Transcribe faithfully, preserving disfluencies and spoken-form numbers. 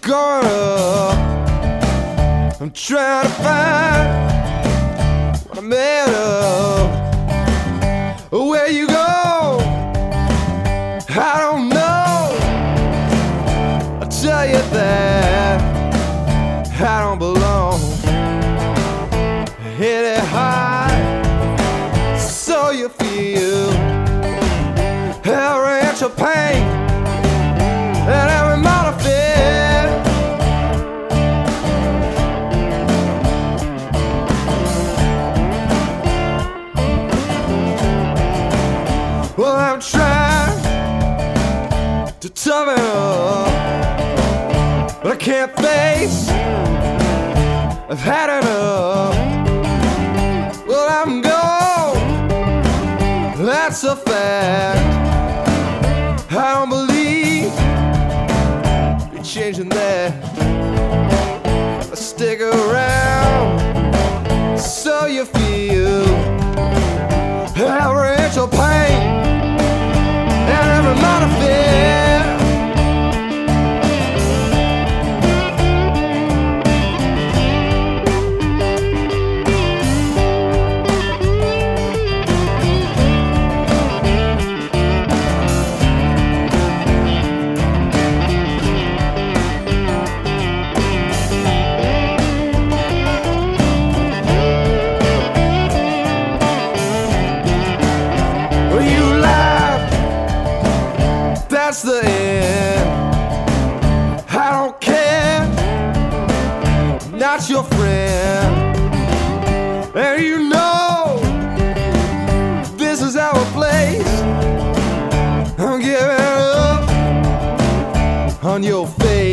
going up. I'm trying to find what I'm made of. Where you go, I don't know. I'll tell you that I don't belong. Hit it high, so you feel every inch of pain and every amount of fear. Well, I'm trying to toughen up, but I can't face. I've had enough. Well, I'm gone, that's a fact. I don't believe you're changing that. I stick around, so you feel every inch of pain and every amount of fear. That's the end. I don't care, not your friend. And you know this is our place. I'm giving up on your face.